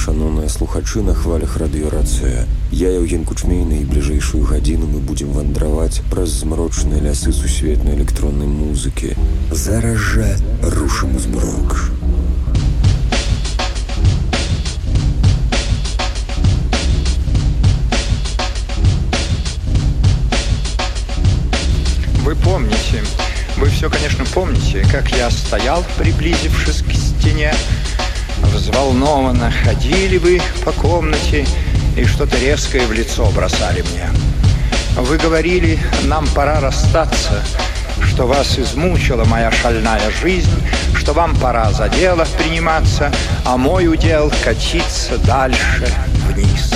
шаноўныя слухачы, на хвалях радыёрацыя. Я Яўген Кучмейны, і бліжэйшую гадзіну мы будзем вандраваць праз змрочныя лясы сусветнай электроннай музыкі. Зараз жа рушым у змрок. Вы все, конечно, помните, как я стоял, приблизившись к стене. Взволнованно ходили вы по комнате и что-то резкое в лицо бросали мне. Вы говорили, нам пора расстаться, что вас измучила моя шальная жизнь, что вам пора за дело приниматься, а мой удел катиться дальше вниз.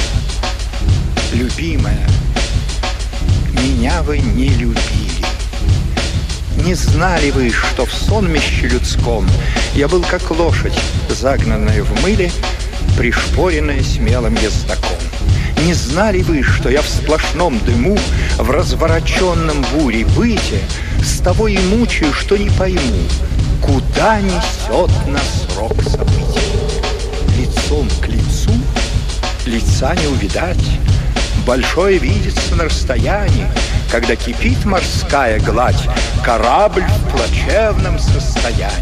Любимая, меня вы не любили. Не знали вы, что в сонмище людском я был как лошадь, загнанная в мыле, пришпоренная смелым ездаком. Не знали вы, что я в сплошном дыму, в развороченном буре быте, с того и мучаю, что не пойму, куда несет нас срок событий. Лицом к лицу лица не увидать, большое видится на расстоянии, когда кипит морская гладь, корабль в плачевном состоянии.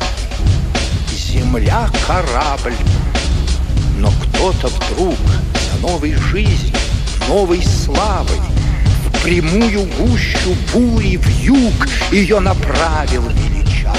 Земля — корабль, но кто-то вдруг за новой жизнью, новой славой в прямую гущу бури вьюг ее направил величаво.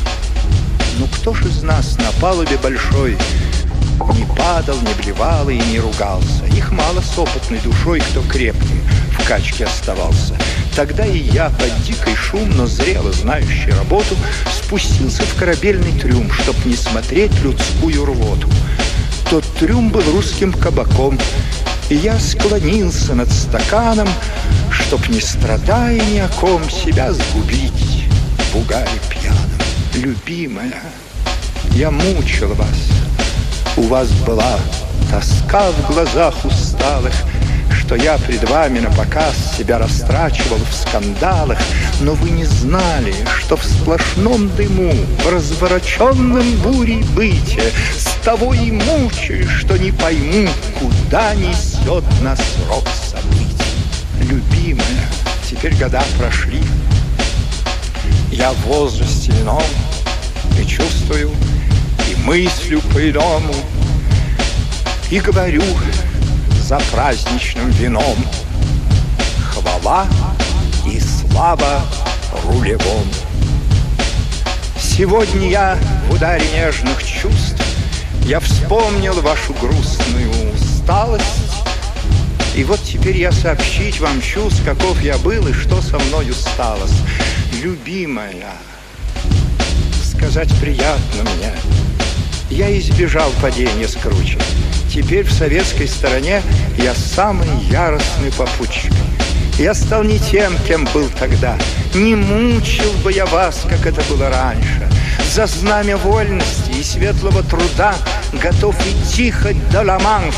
Ну кто ж из нас на палубе большой не падал, не блевал и не ругался? Их мало с опытной душой, кто крепким в качке оставался. Тогда и я, под дикий шум, но зрело знающий работу, спустился в корабельный трюм, чтоб не смотреть людскую рвоту. Тот трюм был русским кабаком, и я склонился над стаканом, чтоб, не страдая ни о ком, себя сгубить в угаре пьяном. Любимая, я мучил вас, у вас была тоска в глазах усталых, что я пред вами напоказ себя растрачивал в скандалах, но вы не знали, что в сплошном дыму, в развороченном буре быте, с того и мучаю, что не пойму, куда несет нас срок событий. Любимая, теперь года прошли, я в возрасте ином и чувствую, и мыслю по-иному, и говорю за праздничным вином: хвала и слава рулевом. Сегодня я в ударе нежных чувств, я вспомнил вашу грустную усталость, и вот теперь я сообщить вам чувств, каков я был и что со мною сталось. Любимая, сказать приятно мне, я избежал падения с кручи. Теперь в советской стороне я самый яростный попутчик. Я стал не тем, кем был тогда. Не мучил бы я вас, как это было раньше. За знамя вольности и светлого труда готов идти хоть до Ла-Манша.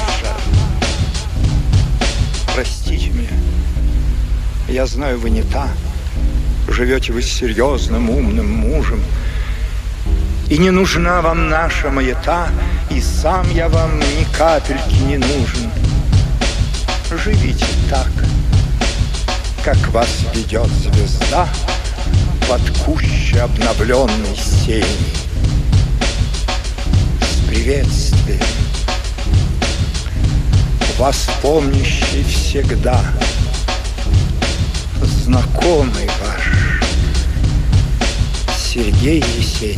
Простите меня, я знаю, вы не та. Живете вы с серьезным, умным мужем, и не нужна вам наша маята, и сам я вам ни капельки не нужен. Живите так, как вас ведет звезда под куще обновленной сени. С приветствием, вас помнящий всегда, знакомый ваш Сергей Есенин.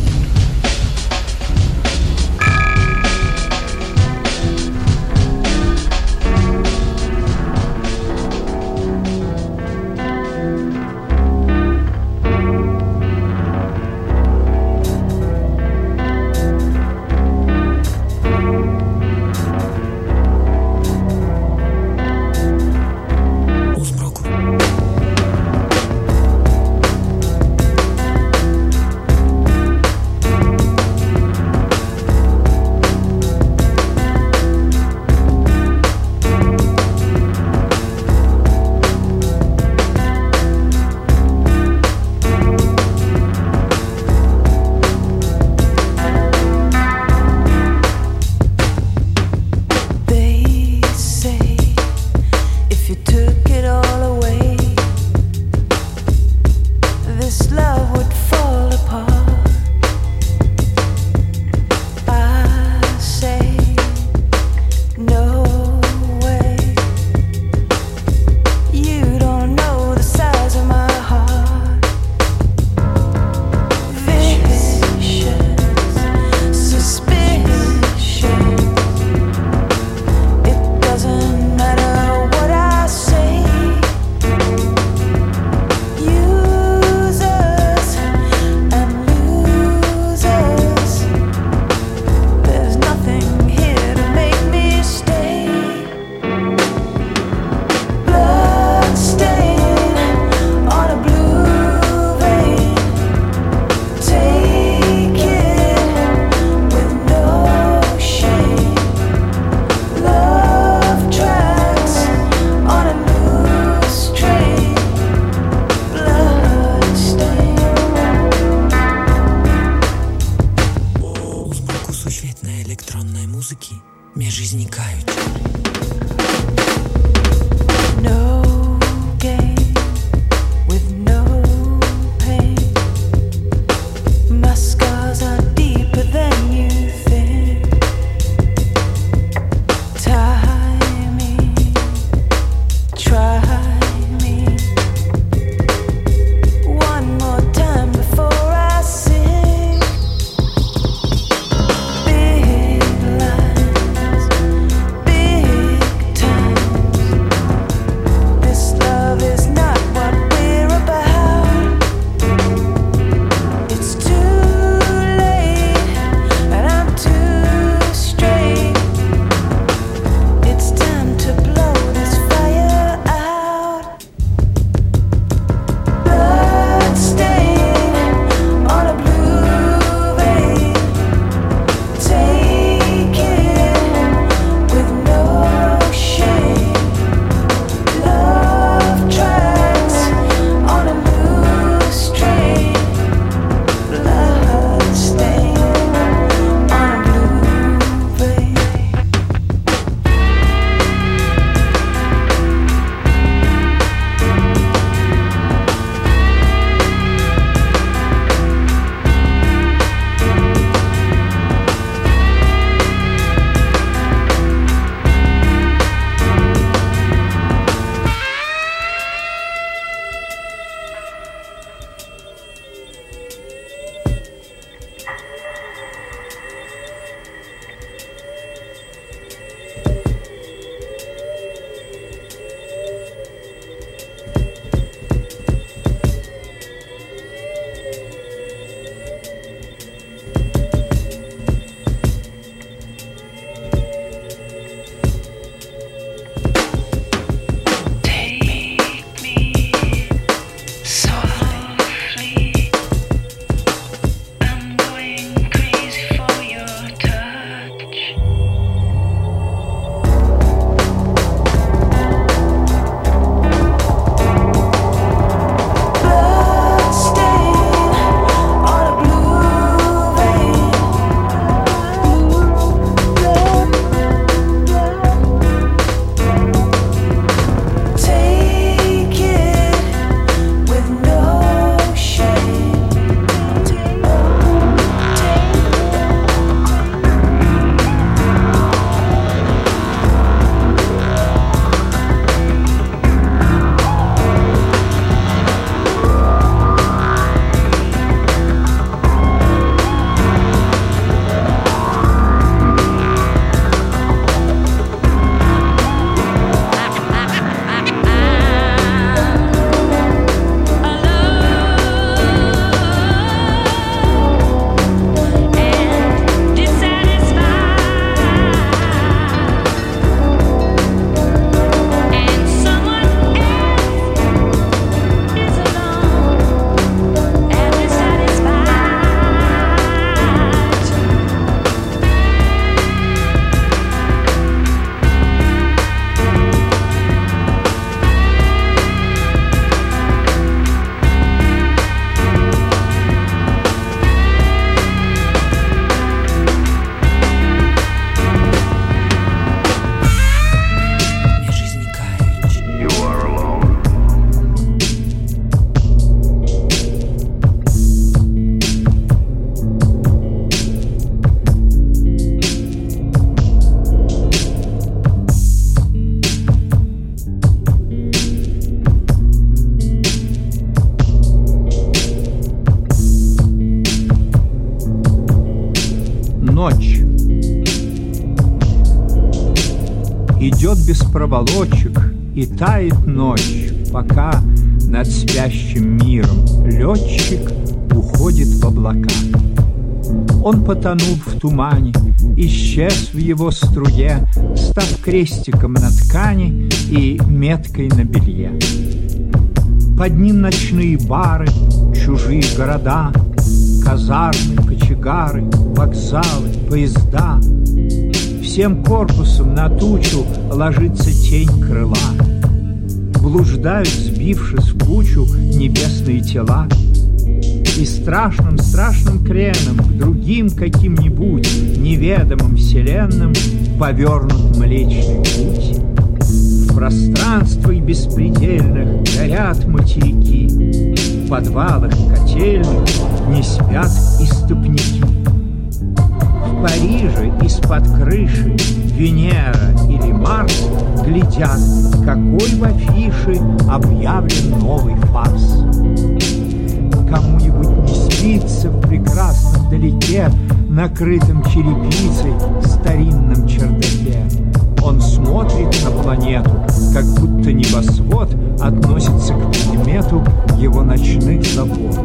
без проволочек, и тает ночь, пока над спящим миром летчик уходит в облака. Он потонул в тумане, исчез в его струе, став крестиком на ткани и меткой на белье. Под ним ночные бары, чужие города, казармы, кочегары, вокзалы, поезда. Всем корпусом на тучу ложится тень крыла. Блуждают, сбившись в кучу, небесные тела. И страшным креном к другим каким-нибудь неведомым вселенным повернут Млечный Путь. В пространствах беспредельных горят материки, в подвалах котельных не спят истопники. В Париже из-под крыши Венера или Марс глядят, какой в афише объявлен новый фарс. Кому-нибудь не спится в прекрасном далеке, накрытом черепицей старинном чердаке. Он смотрит на планету, как будто небосвод относится к предмету его ночных забот.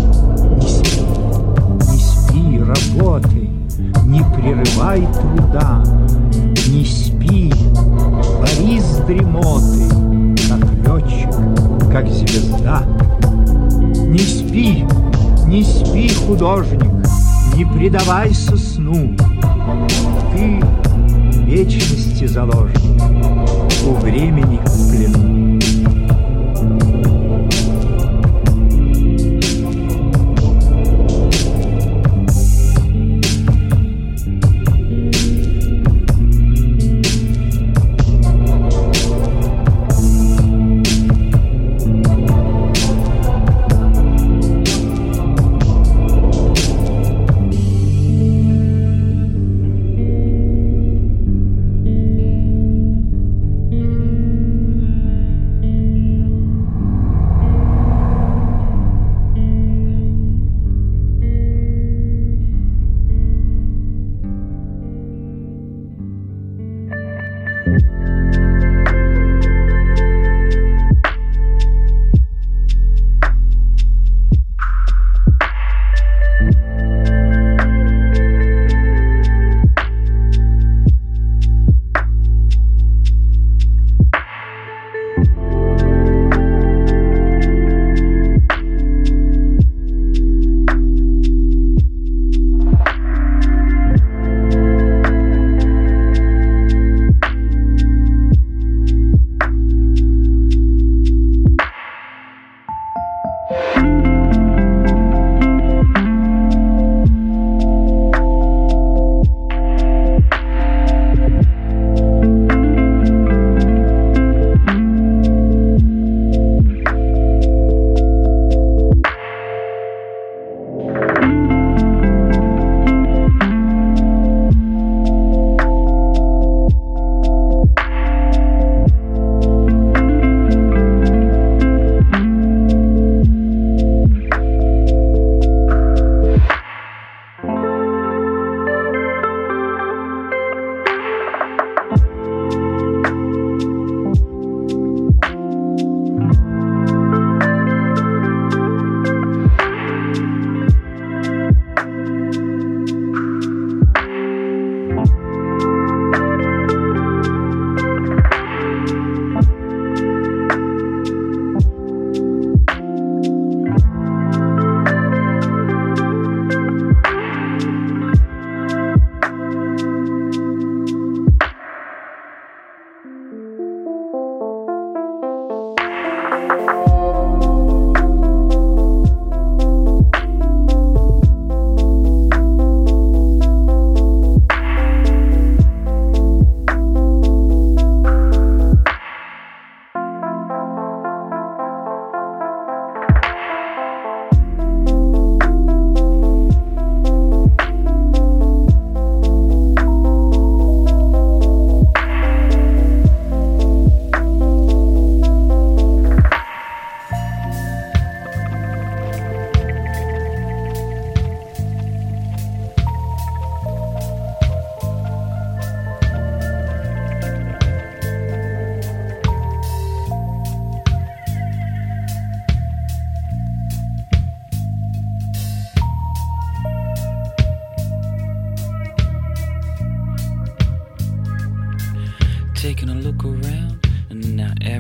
Не спи, работай, не прерывай труда, не спи, борись с дремотой, как летчик, как звезда. Не спи, художник, не предавайся сну. Ты вечности заложник, у времени в плену.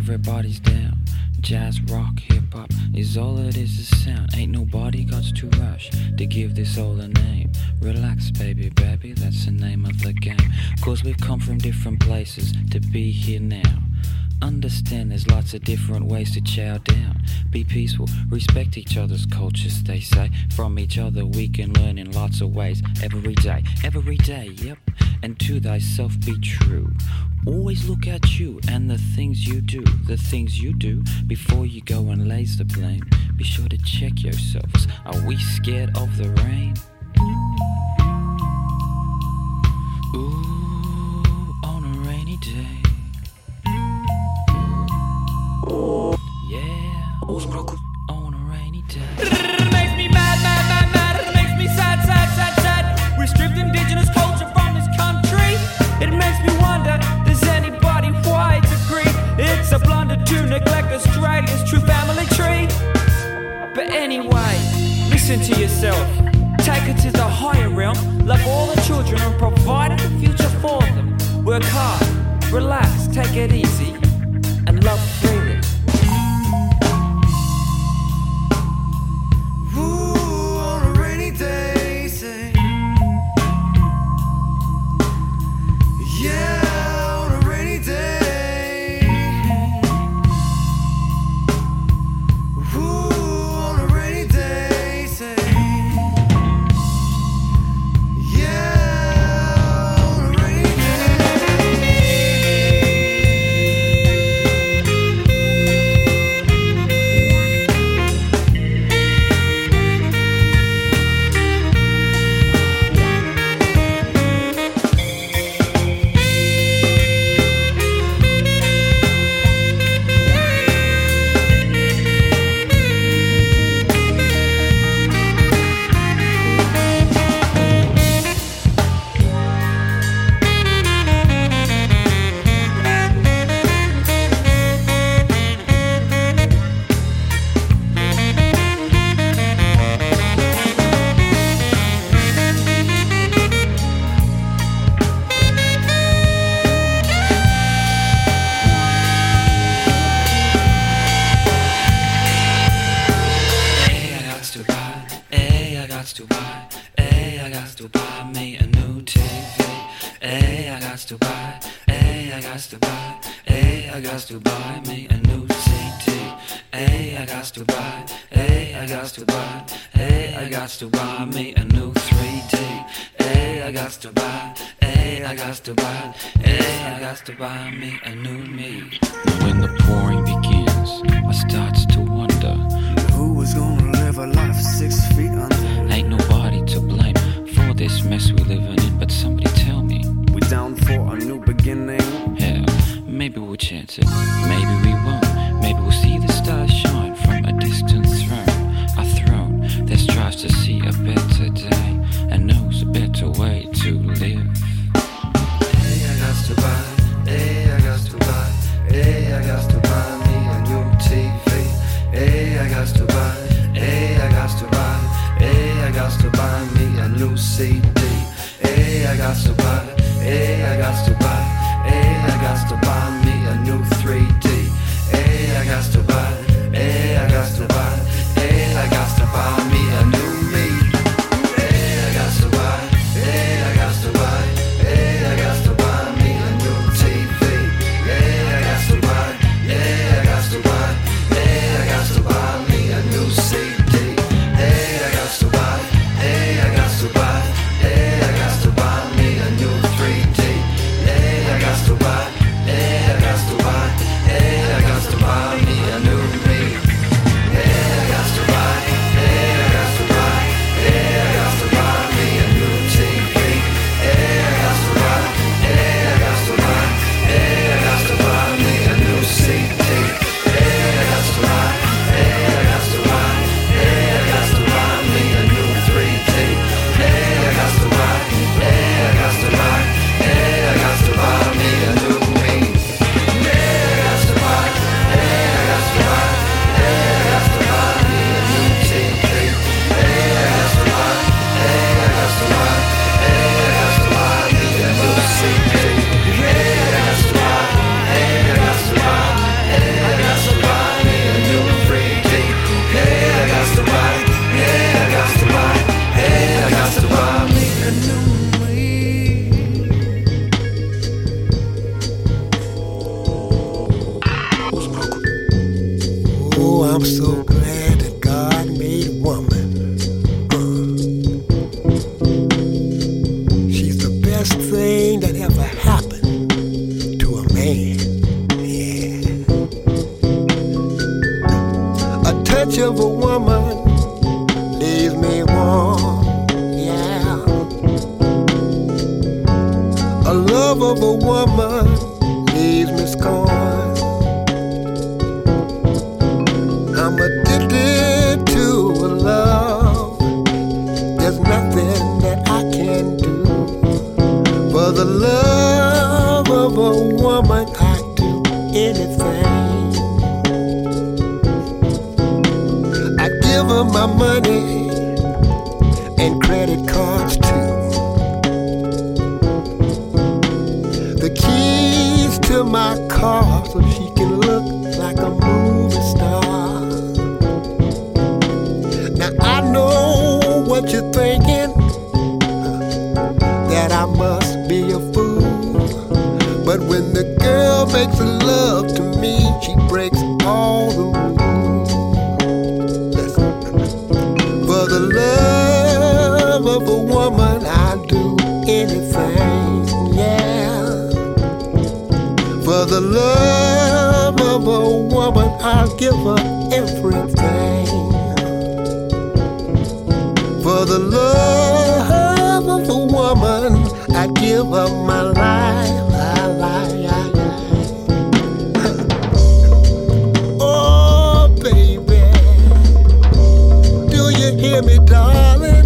everybody's down. Jazz, rock, hip-hop is all it is, a sound. Ain't nobody got to rush to give this all a name. Relax, baby, baby, that's the name of the game. Cause we've come from different places to be here now. Understand there's lots of different ways to chow down. Be peaceful, respect each other's cultures, they say. From each other we can learn in lots of ways. Every day, yep. And to thyself be true. Always look at you and the things you do. The things you do before you go and lays the blame. Be sure to check yourselves. Are we scared of the rain? Ooh, on a rainy day. Yeah, on a rainy day. It makes me mad, mad, mad, mad. It makes me sad, sad, sad, sad. Restrict indigenous culture from this country. It makes me wonder, does anybody white agree? It's a blunder to neglect Australia's true family tree. But anyway, listen to yourself. Take it to the higher realm. Love all the children and provide a future for them. Work hard, relax, take it easy, and love freely. When the pouring begins, I starts to wonder, who was gonna live a life 6 feet under? Ain't nobody to blame for this mess we living in, but somebody tell me, we down for a new beginning? Hell, maybe we'll chance it, maybe we won't. Maybe we'll see the stars shine from a distant throne, a throne that strives to see a better day and knows a better way to live. Hey, I got to buy, hey, I got to buy, hey, I got to buy me a new TV. I'm so glad that God made a woman. She's the best thing that ever happened to a man. Yeah. A touch of a woman leaves me warm. Yeah. A love of a woman leaves me scorned. I'm addicted to a love. There's nothing that I can do. For the love of a woman, I'd do anything. I'd give her my money and credit cards too. The keys to my car so she can look like a movie star. Now I know what you're thinking, that I must be a fool. But when the girl makes love to me, she breaks all the rules. Listen. For the love of a woman, I'll do anything, yeah. For the love of a woman, I'll give her everything. For the love of a woman, I'd give her my life. Oh, baby, do you hear me, darling?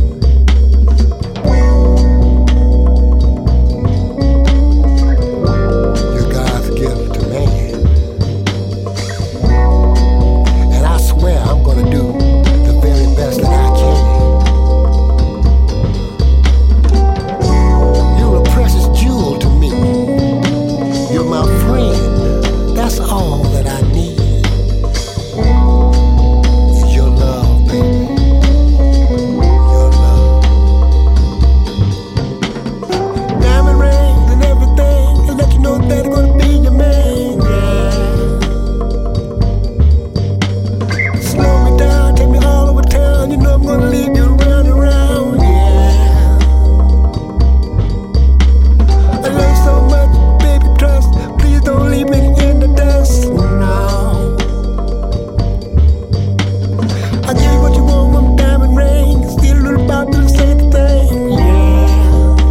You're God's gift to man. And I swear I'm gonna do the very best that I can. You're a precious jewel to me. You're my friend. That's all that I need. Is your love, baby. Your love. Diamond rings and everything, and let you know that I'm gonna be your man, yeah. Slow me down, take me all over town. You know I'm gonna leave you round and round, yeah. I love you so much, baby, trust. Please don't leave me in the dust, no. I give you what you want, one diamond ring. Still a little about to say the thing, yeah.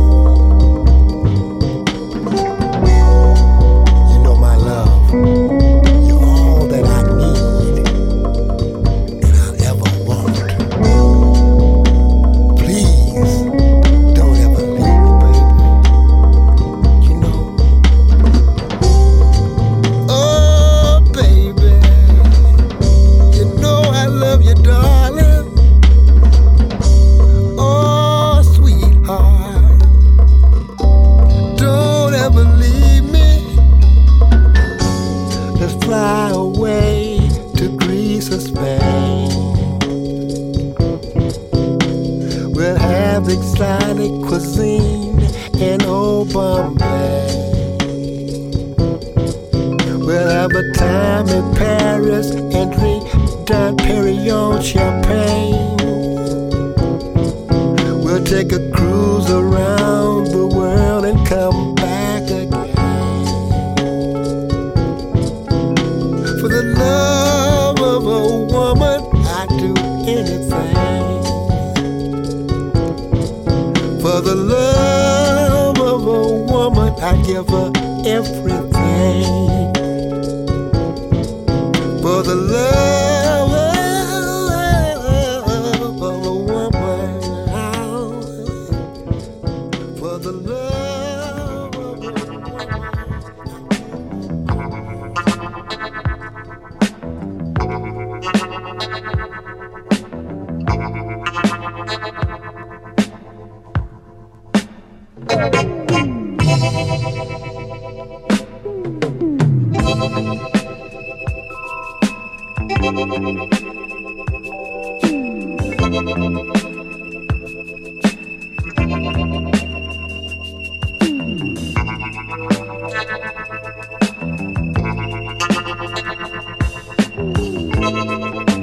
You know my love. You're all that I need and I'll ever want. Please don't ever leave me, baby. You know. Oh, baby, you know I love you, darling. Oh, sweetheart, don't ever leave me. Let's fly away to Greece or Spain. We'll have exotic cuisine in old Bombay. We'll have a time in Paris and drink Dom Perignon champagne. We'll take a cruise around the world and come back again. For the love of a woman, I'd do anything. For the love of a woman, I'd give her everything. For the love of a woman, for the love of a woman.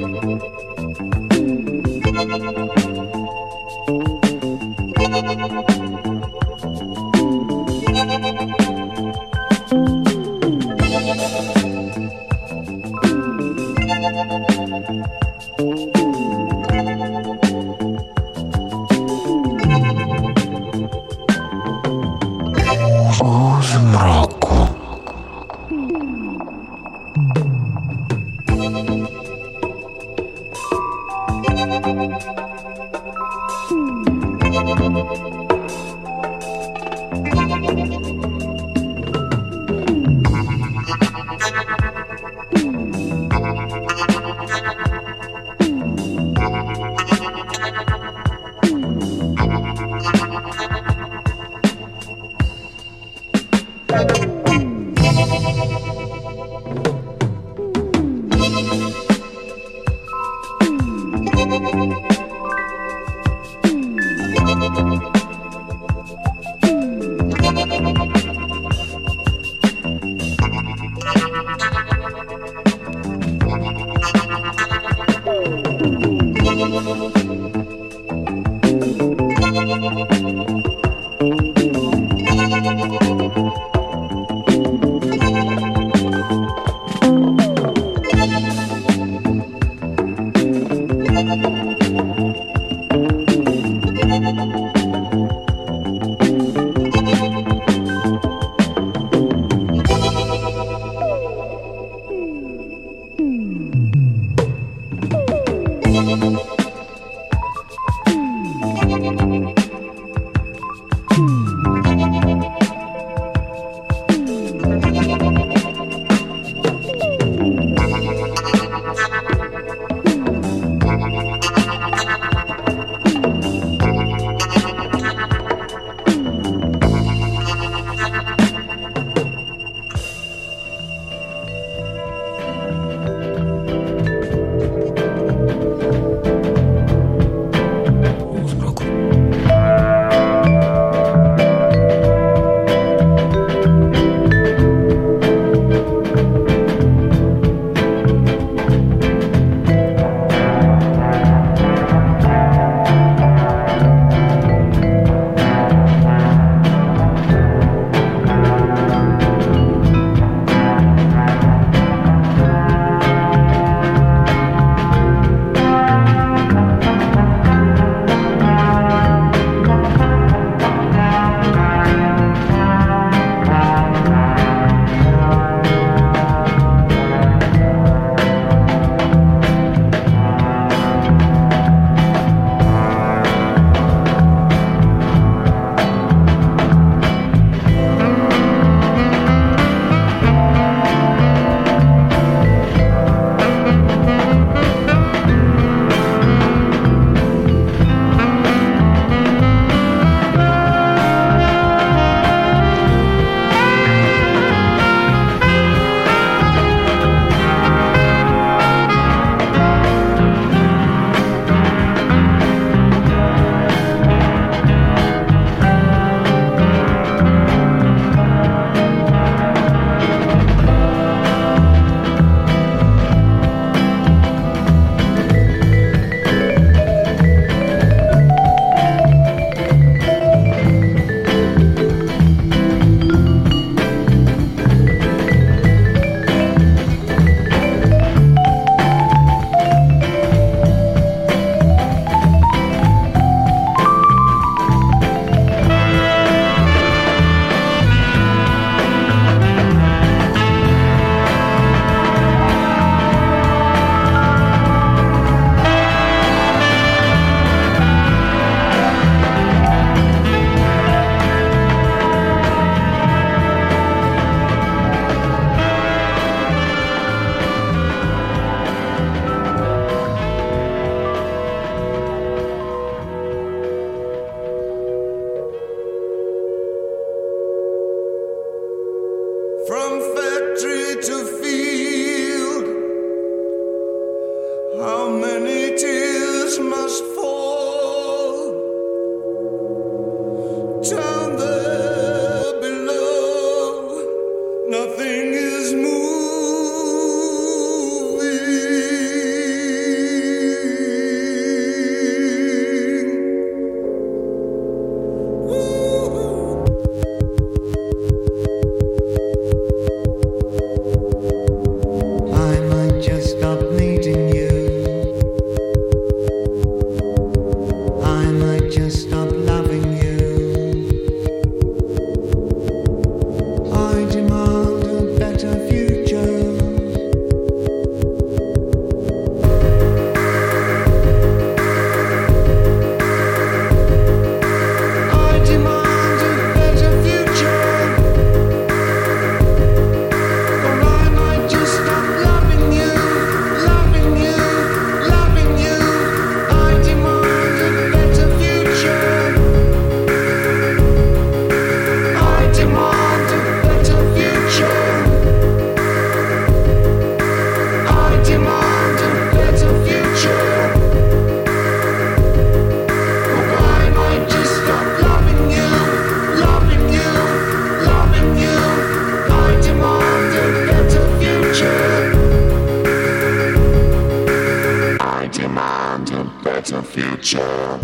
demand a better future.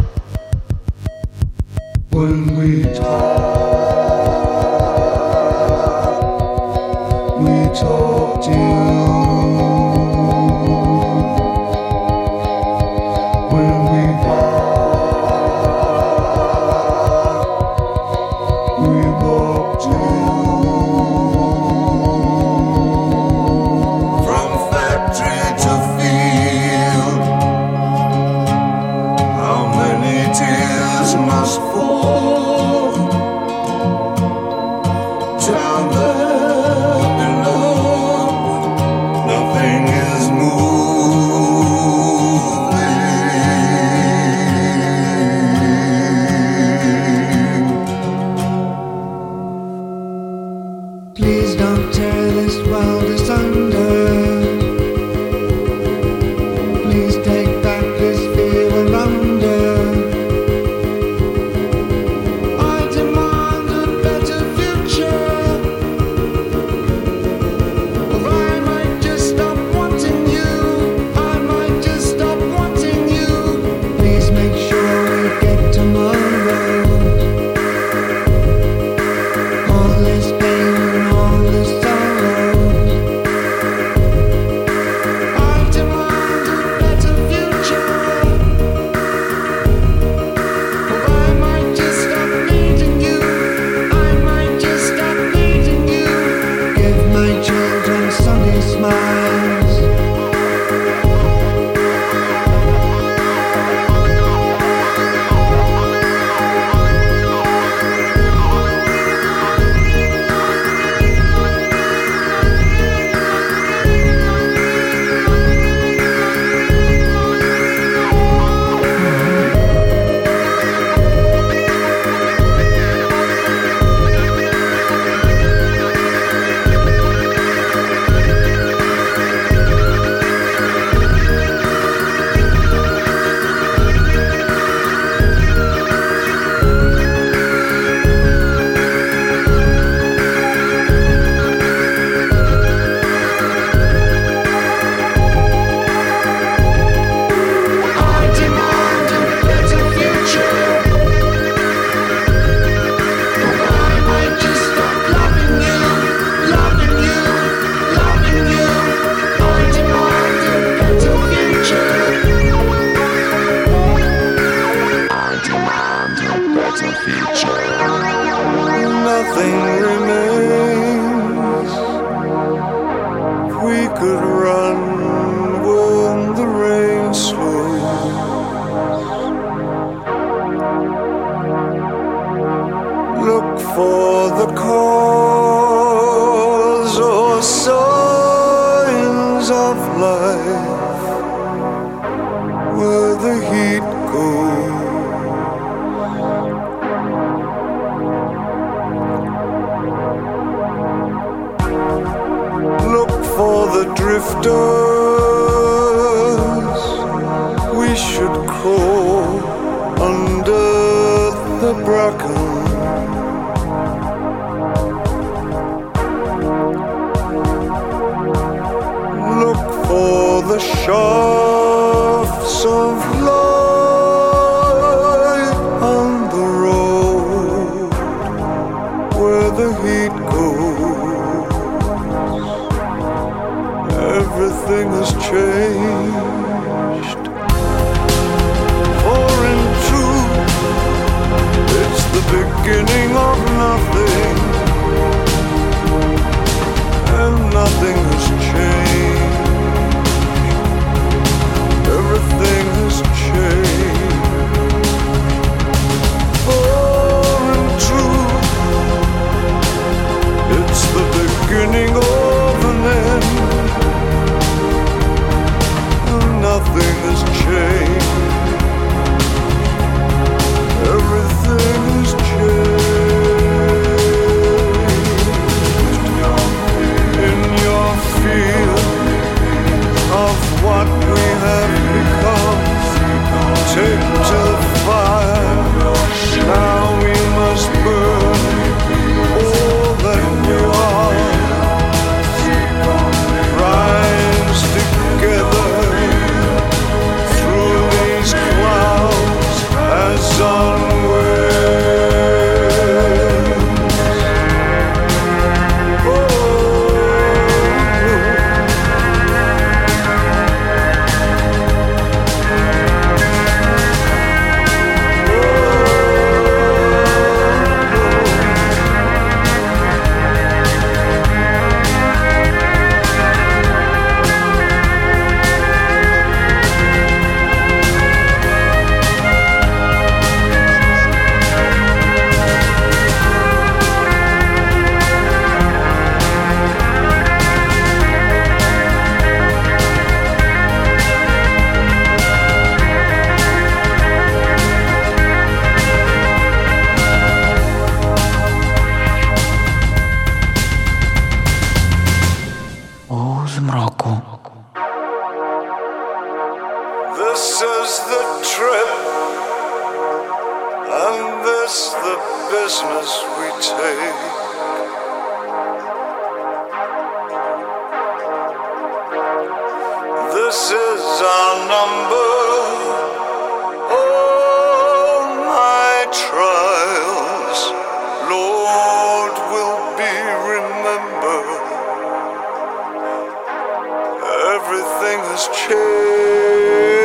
When we talk to you. When we walk to you. From factory to field, how many tears must fall down there below? Nothing is moving. Please don't tear this world asunder. Please take back this fear and wonder. I demand a better future. Or I might just stop wanting you. I might just stop wanting you. Please make sure we get tomorrow. All this pain and all this sorrow. I demand a better future. Or I might just stop needing you. I might just stop needing you. Give my children sunny smiles. I demand a better future. Or I might just stop loving you, loving you, loving you. I demand a better future. I demand a better future. Nothing remains. We could run when the rain slows. Look for the cause or signs of life where the heat goes. Look for the drifters. We should crawl under the bracken. Look for the shafts of light on the road where the heat goes. Everything has changed. For in truth, it's the beginning of nothing, and nothing has changed. Everything has changed. For in truth, it's the beginning of an end. Nothing has changed. Everything has changed. In your field of what we have become, take to the fire. Now we must burn all that we are. Rise together. This is the trip, and this the business we take. This is our number. All my trials, Lord, will be remembered. Everything has changed.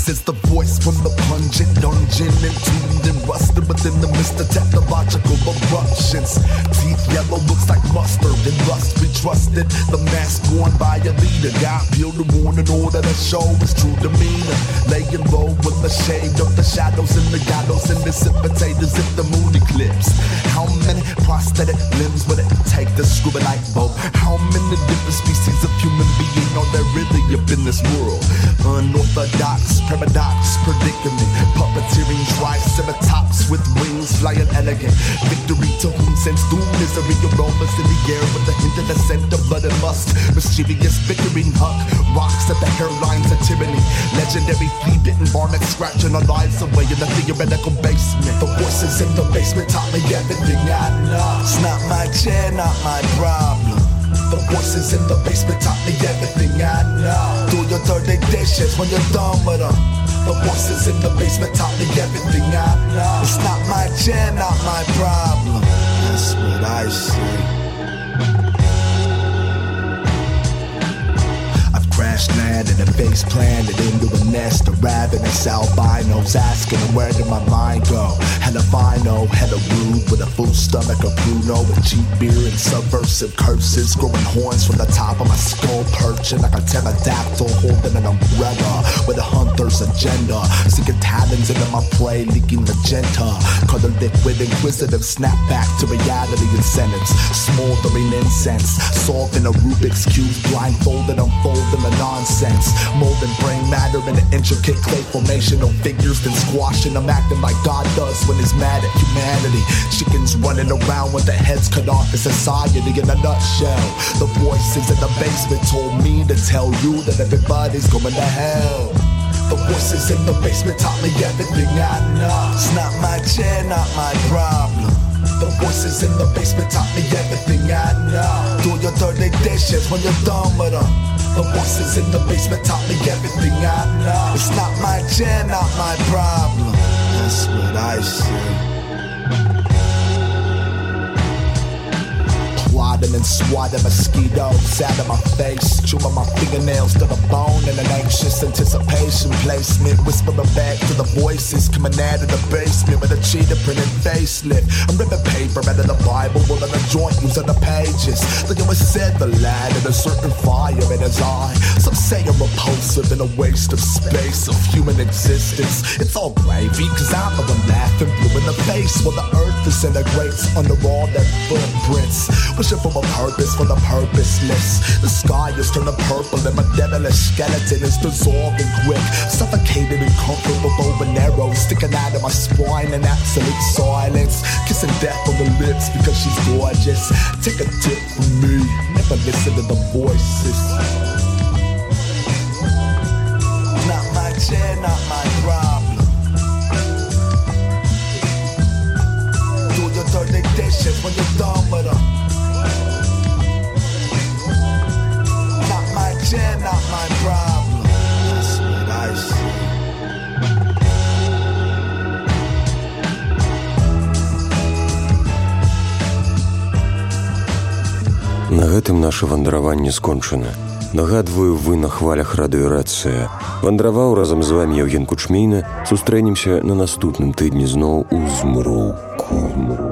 It's the voice from the pungent dungeon, entombed and rusted within the mist of technological eruptions. Teeth yellow, looks like mustard and rust. We trusted the mask worn by a leader. God peeled the warning order to show his true demeanor. Laying low with the shade of the shadows and the gallows and precipitators if the moon eclipse. How many prosthetic limbs would it take to screw a light bulb? How many different species of human being are there really up in this world? Unorthodox, paradox, predicament, puppeteering triceratops with wings flying elegant. Victory to whom sends doom, misery aromas in the air with the hint of the scent of blood and lust. Mischievous bickering huck, rocks at the hairlines of tyranny. Legendary flea-bitten varmints scratching our lives away in the theoretical basement. The voices in the basement taught me everything I know. It's not my chair, not my problem. The voices in the basement taught me everything I know. Do your dirty dishes when you're done with them. The voices in the basement taught me everything I know. It's not my chair, not my problem. That's what I say. Crash landed and face planted into a nest of ravenous albinos, asking them where did my mind go? Hella vino, hella rude with a full stomach of Bruno with cheap beer and subversive curses, growing horns from the top of my skull, perching like a pterodactyl holding an umbrella with a hunter's agenda, sinking talons into my prey, leaking magenta, color liquid, inquisitive, snap back to reality and sentence, smoldering incense, solving a Rubik's cube, blindfolded, unfolding the nonsense, molding brain matter into intricate clay formational figures, then squashing them, acting like God does when he's mad at humanity. Chickens running around with their heads cut off in society in a nutshell. The voices in the basement told me to tell you that everybody's going to hell. The voices in the basement taught me everything I know. It's not my chair, not my problem. The voices in the basement taught me everything I know. Do your dirty dishes when you're done with them. The voices in the basement taught me everything I know. It's not my chair, not my problem. That's what I say. Plotting and swatting mosquitoes out of my face, chewing my fingernails to the bone in an anxious anticipation placement, whispering back to the voices coming out of the basement with a cheetah printed facelift. I'm ripping paper out of the Bible, rolling a joint using the pages. Like it was said the lad in a certain fire in his eye. Some say I'm repulsive and a waste of space of human existence. It's all gravy, cause I'm the one laughing blue in the face while the earth disintegrates under all their footprints. Wishing for a purpose for the purposeless. The sky is turning purple and my devilish skeleton is dissolving quick, suffocated in comfortable bow and arrows sticking out of my spine in absolute silence, kissing death on the lips because she's gorgeous. Take a tip from me, never listen to the voices. Not my chair, not my problem. Do your dirty dishes when you're done with them. Not my problem. That's what I say. На гэтым наша вандраванне скончана. Нагадваю, вы на хвалях радыёрацыя. Вандраваў разам з вамі Яўген Кучмейна. Сустрэнемся на наступным тыдні зноў у змроўку.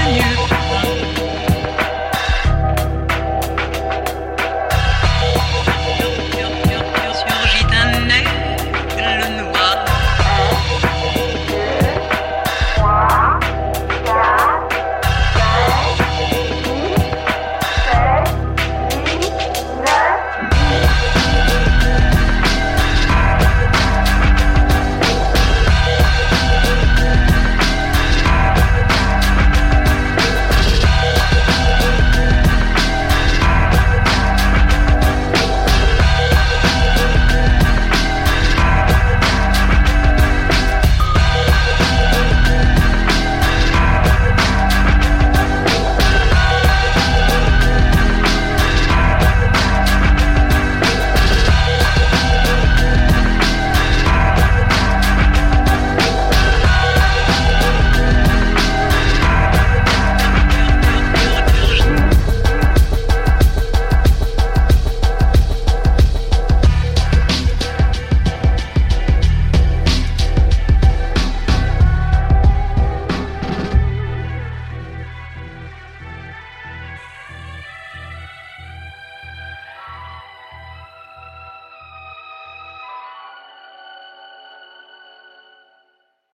loving you.